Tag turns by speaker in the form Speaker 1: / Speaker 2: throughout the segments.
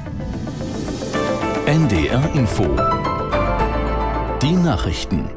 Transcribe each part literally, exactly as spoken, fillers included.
Speaker 1: N D R Info. Die Nachrichten.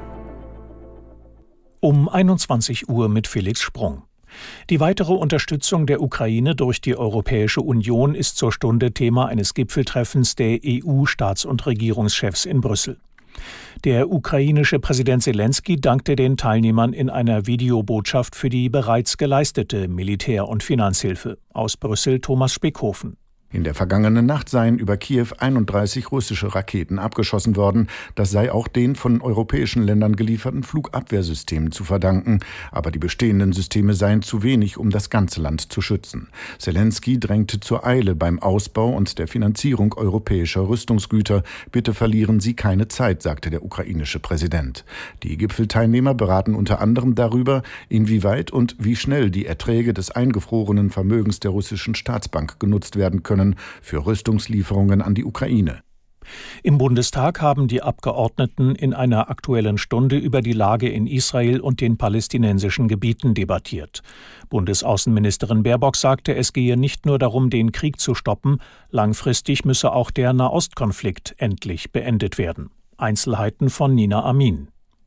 Speaker 2: Um einundzwanzig Uhr mit Felix Sprung. Die weitere Unterstützung der Ukraine durch die Europäische Union ist zur Stunde Thema eines Gipfeltreffens der E U-Staats- und Regierungschefs in Brüssel. Der ukrainische Präsident Selenskyj dankte den Teilnehmern in einer Videobotschaft für die bereits geleistete Militär- und Finanzhilfe. Aus Brüssel Thomas Speckhofen.
Speaker 3: In der vergangenen Nacht seien über Kiew einunddreißig russische Raketen abgeschossen worden. Das sei auch den von europäischen Ländern gelieferten Flugabwehrsystemen zu verdanken. Aber die bestehenden Systeme seien zu wenig, um das ganze Land zu schützen. Selenskyj drängte zur Eile beim Ausbau und der Finanzierung europäischer Rüstungsgüter. Bitte verlieren Sie keine Zeit, sagte der ukrainische Präsident. Die Gipfelteilnehmer beraten unter anderem darüber, inwieweit und wie schnell die Erträge des eingefrorenen Vermögens der russischen Staatsbank genutzt werden können für Rüstungslieferungen an die Ukraine.
Speaker 2: Im Bundestag haben die Abgeordneten in einer Aktuellen Stunde über die Lage in Israel und den palästinensischen Gebieten debattiert. Bundesaußenministerin Baerbock sagte, es gehe nicht nur darum, den Krieg zu stoppen, langfristig müsse auch der Nahostkonflikt endlich beendet werden. Einzelheiten von Nina Amin.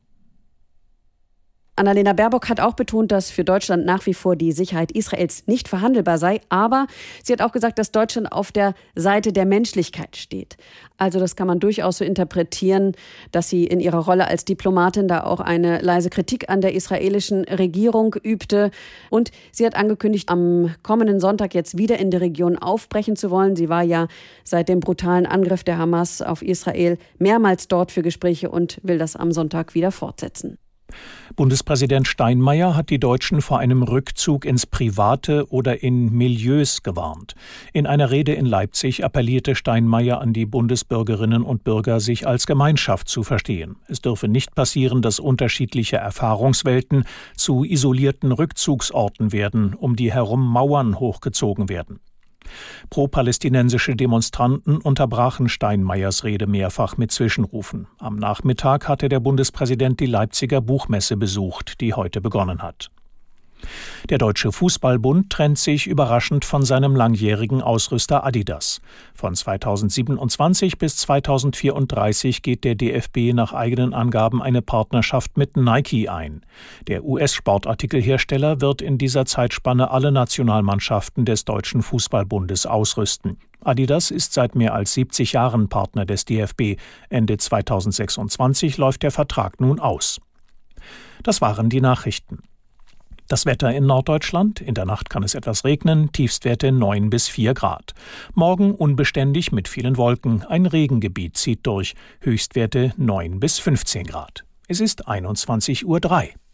Speaker 4: Annalena Baerbock hat auch betont, dass für Deutschland nach wie vor die Sicherheit Israels nicht verhandelbar sei. Aber sie hat auch gesagt, dass Deutschland auf der Seite der Menschlichkeit steht. Also das kann man durchaus so interpretieren, dass sie in ihrer Rolle als Diplomatin da auch eine leise Kritik an der israelischen Regierung übte. Und sie hat angekündigt, am kommenden Sonntag jetzt wieder in die Region aufbrechen zu wollen. Sie war ja seit dem brutalen Angriff der Hamas auf Israel mehrmals dort für Gespräche und will das am Sonntag wieder fortsetzen.
Speaker 2: Bundespräsident Steinmeier hat die Deutschen vor einem Rückzug ins Private oder in Milieus gewarnt. In einer Rede in Leipzig appellierte Steinmeier an die Bundesbürgerinnen und Bürger, sich als Gemeinschaft zu verstehen. Es dürfe nicht passieren, dass unterschiedliche Erfahrungswelten zu isolierten Rückzugsorten werden, um die herum Mauern hochgezogen werden. Pro-palästinensische Demonstranten unterbrachen Steinmeiers Rede mehrfach mit Zwischenrufen. Am Nachmittag hatte der Bundespräsident die Leipziger Buchmesse besucht, die heute begonnen hat. Der Deutsche Fußballbund trennt sich überraschend von seinem langjährigen Ausrüster Adidas. Von zweitausendsiebenundzwanzig bis zweitausendvierunddreißig geht der D F B nach eigenen Angaben eine Partnerschaft mit Nike ein. Der U S-Sportartikelhersteller wird in dieser Zeitspanne alle Nationalmannschaften des Deutschen Fußballbundes ausrüsten. Adidas ist seit mehr als siebzig Jahren Partner des D F B. Ende zweitausendsechsundzwanzig läuft der Vertrag nun aus. Das waren die Nachrichten. Das Wetter in Norddeutschland. In der Nacht kann es etwas regnen, Tiefstwerte neun bis vier Grad. Morgen unbeständig mit vielen Wolken. Ein Regengebiet zieht durch, Höchstwerte neun bis fünfzehn Grad. Es ist einundzwanzig Uhr drei.